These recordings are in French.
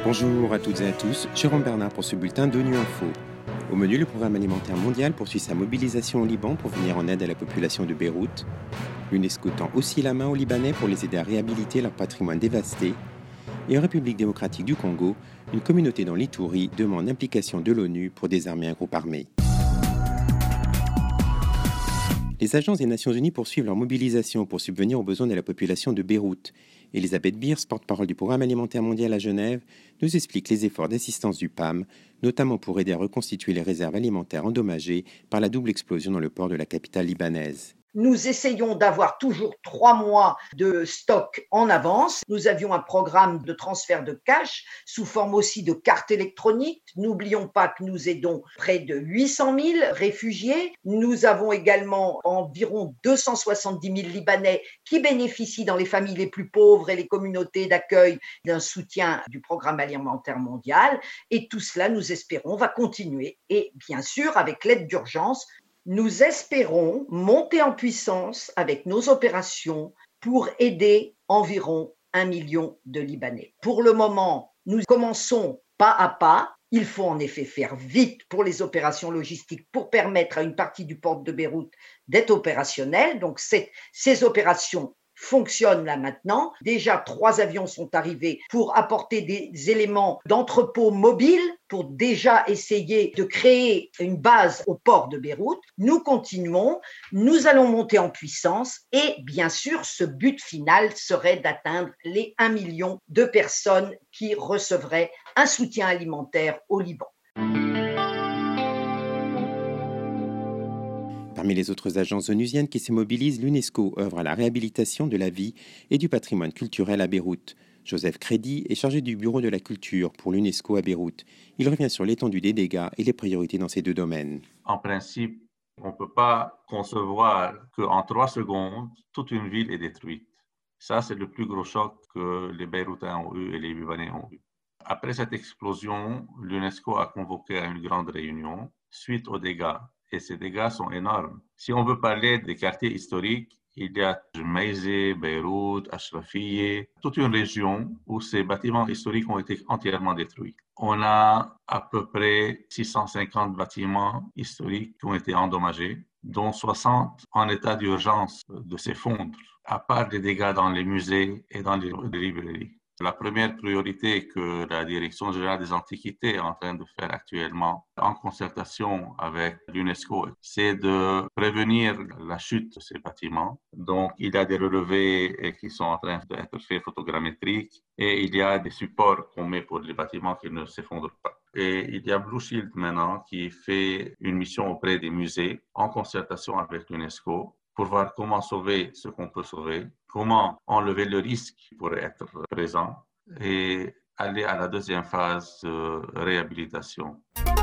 Bonjour à toutes et à tous, Jérôme Bernard pour ce bulletin d'ONU Info. Au menu, le programme alimentaire mondial poursuit sa mobilisation au Liban pour venir en aide à la population de Beyrouth. L'UNESCO tend aussi la main aux Libanais pour les aider à réhabiliter leur patrimoine dévasté. Et en République démocratique du Congo, une communauté dans l'Ituri demande l'implication de l'ONU pour désarmer un groupe armé. Les agences des Nations Unies poursuivent leur mobilisation pour subvenir aux besoins de la population de Beyrouth. Elisabeth Beers, porte-parole du Programme alimentaire mondial à Genève, nous explique les efforts d'assistance du PAM, notamment pour aider à reconstituer les réserves alimentaires endommagées par la double explosion dans le port de la capitale libanaise. Nous essayons d'avoir toujours 3 mois de stock en avance. Nous avions un programme de transfert de cash sous forme aussi de cartes électroniques. N'oublions pas que nous aidons près de 800 000 réfugiés. Nous avons également environ 270 000 Libanais qui bénéficient dans les familles les plus pauvres et les communautés d'accueil d'un soutien du programme alimentaire mondial. Et tout cela, nous espérons, va continuer. Et bien sûr, avec l'aide d'urgence, nous espérons monter en puissance avec nos opérations pour aider environ 1 million de Libanais. Pour le moment, nous commençons pas à pas. Il faut en effet faire vite pour les opérations logistiques pour permettre à une partie du port de Beyrouth d'être opérationnelle. Donc, ces opérations fonctionnent là maintenant. Déjà, 3 avions sont arrivés pour apporter des éléments d'entrepôt mobile pour déjà essayer de créer une base au port de Beyrouth. Nous continuons, nous allons monter en puissance et bien sûr, ce but final serait d'atteindre les 1 million de personnes qui recevraient un soutien alimentaire au Liban. Parmi les autres agences onusiennes qui se mobilisent, l'UNESCO œuvre à la réhabilitation de la vie et du patrimoine culturel à Beyrouth. Joseph Crédy est chargé du bureau de la culture pour l'UNESCO à Beyrouth. Il revient sur l'étendue des dégâts et les priorités dans ces 2 domaines. En principe, on ne peut pas concevoir qu'en 3 secondes, toute une ville est détruite. Ça, c'est le plus gros choc que les Beyrouthais ont eu et les Libanais ont eu. Après cette explosion, l'UNESCO a convoqué à une grande réunion suite aux dégâts. Et ces dégâts sont énormes. Si on veut parler des quartiers historiques, il y a Jmeizé, Beyrouth, Ashrafiyeh, toute une région où ces bâtiments historiques ont été entièrement détruits. On a à peu près 650 bâtiments historiques qui ont été endommagés, dont 60 en état d'urgence de s'effondrer, à part des dégâts dans les musées et dans les librairies. La première priorité que la Direction générale des Antiquités est en train de faire actuellement, en concertation avec l'UNESCO, c'est de prévenir la chute de ces bâtiments. Donc, il y a des relevés qui sont en train d'être faits photogrammétriques et il y a des supports qu'on met pour les bâtiments qui ne s'effondrent pas. Et il y a Blue Shield maintenant qui fait une mission auprès des musées en concertation avec l'UNESCO pour voir comment sauver ce qu'on peut sauver, comment enlever le risque qui pourrait être présent et aller à la deuxième phase de réhabilitation.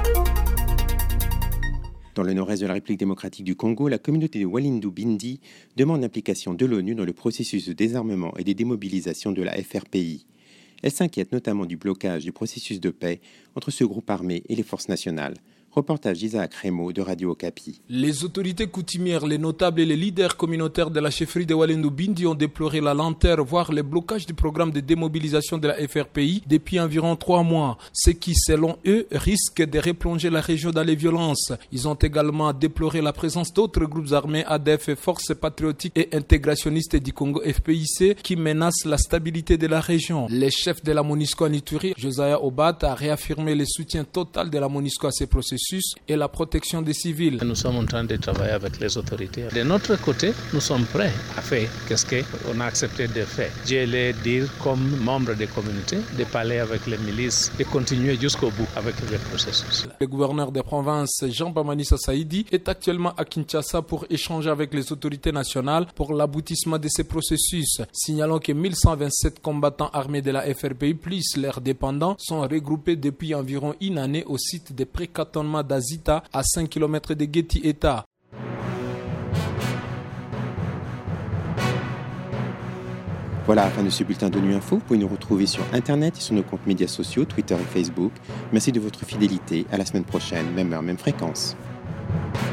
Dans le nord-est de la République démocratique du Congo, la communauté de Walindu Bindi demande l'implication de l'ONU dans le processus de désarmement et de démobilisation de la FRPI. Elle s'inquiète notamment du blocage du processus de paix entre ce groupe armé et les forces nationales. Reportage d'Isaac Rémo de Radio Okapi. Les autorités coutumières, les notables et les leaders communautaires de la chefferie de Walindu Bindi ont déploré la lenteur, voire le blocage du programme de démobilisation de la FRPI depuis environ 3 mois, ce qui, selon eux, risque de replonger la région dans les violences. Ils ont également déploré la présence d'autres groupes armés, ADF et Forces patriotiques et intégrationnistes du Congo FPIC, qui menacent la stabilité de la région. Le chef de la MONUSCO en Ituri, Josiah Obat, a réaffirmé le soutien total de la MONUSCO à ces processus et la protection des civils. Nous sommes en train de travailler avec les autorités. De notre côté, nous sommes prêts à faire ce qu'on a accepté de faire. Je vais dire comme membre des communautés, de parler avec les milices, de continuer jusqu'au bout avec le processus. Le gouverneur de province, Jean Bamanissa Saïdi, est actuellement à Kinshasa pour échanger avec les autorités nationales pour l'aboutissement de ces processus. Signalons que 1127 combattants armés de la FRPI plus leurs dépendants sont regroupés depuis environ 1 année au site de pré-cantonnement d'Azita à 5 km de Guéti-État. Voilà la fin de ce bulletin d'ONU Info. Vous pouvez nous retrouver sur Internet et sur nos comptes médias sociaux, Twitter et Facebook. Merci de votre fidélité. À la semaine prochaine, même heure, même fréquence.